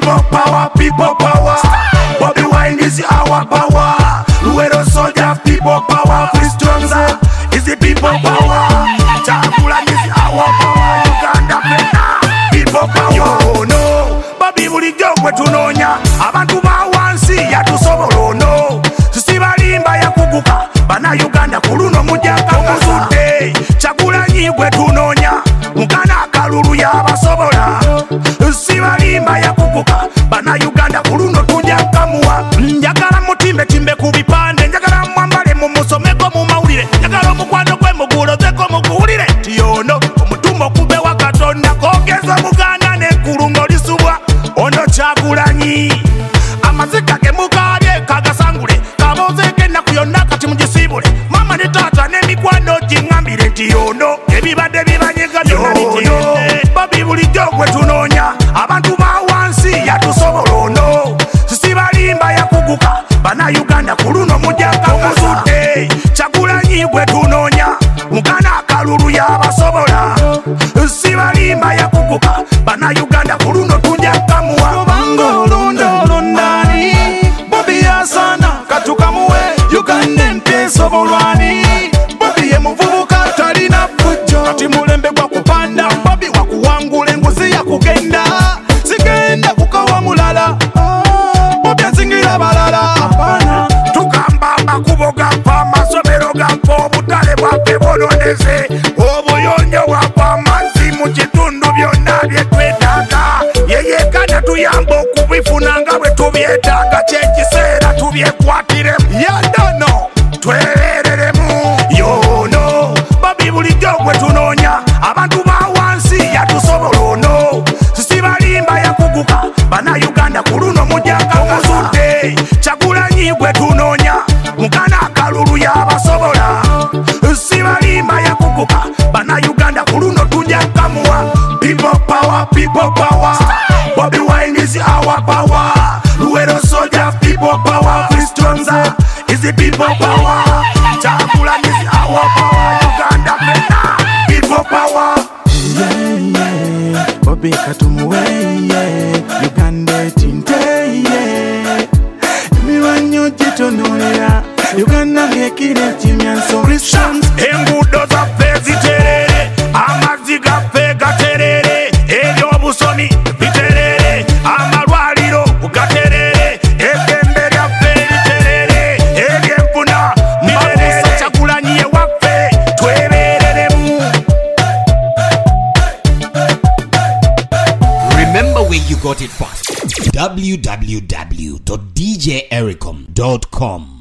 People power. Bobby Wine is our power. Luero soldier, people power. Christians is the people power. Chakula is our power. Uganda people power. Yo no, Bobby bulijjo gwe tunonya. Abantu bawansi yatusobola no. Sibalimba yakuguka. Bana Uganda kuluno mujaka muzudde. Chakula gwe tunonya. Mukana kalulu yabasobola. Sibalimba yakuguka. Bana Uganda kuluno tujakamuwa. Njagala mutimbe timbe kubipande. Njagala mwambale mumusomeko mu mawulire. Njagala omukwano gwe mugulozeko muguwulire. Tiyono omutumba okube wa Katonda kogeza Buganda n'ekkulungo lisubwa. Ono Kyagulanyi amazika ge mugabye kagasangule. Kabozeeko ennaku yonna kati mugisibule. Mama ne taata n'emikwano giŋŋambire nti yono ebibadde bibanyega byonna bitende. Bobby bulijjo gwe tunoonya. Abantu bawansi yatusobola no. Sibalimba yakuguka. Bana Uganda kuluno mujaka muzudde. Kyagulanyi gwe tunoonya. Mukana akalulu yabasobola. Sibalimba yakuguka. Bana Uganda kuluno tujakamuwa. Kubanga olondani Bobby yasana katukamuwe. Uganda empya esobolwani. Bobby ye muvubuka talina fujjo. Kati mulembe gwa kupanda. Bobby wakuwangula enguzi yakugenda. Sigenda kukawa mulala. Bobby azingira balala. Apana tugamba amakubo gapfa amasomero gapfa obutale bwaffe bononeze obuyonjo bwaffe amazzi mu kitundu byonna byetwetaaga yeyekana tuyamba okubifuna nga bwe tubyetaaga kyekiseera tubyekwatiremu yadono twebereremu yono Bobby bulijjo gwe tunoonya abantu bawansi yatusobola no sibalimba yakuguka bana Uganda kuluno mujaka muzudde Kyagulanyi gwe tunoonya mukana akalulu yabasobola sibalimba yakuguka bana Uganda kuluno tujakamuwa people power Bobby Wine is our power Luero soldier people power Christians is the people power Kyagulanyi is our power Uganda people power Bobby katumuwe Uganda tinte Emiwanyo gitonolera Uganda ngekire kimyanso Christians enguudo zaffe ziterere amazzi gaffe gaterere ebyobusomi biterere amalwaliro gaterere eddembe lyaffe literere ebyenfuna biterere Kyagulanyi ewaffe twebereremu. Remember where you got it first. www.djericom.com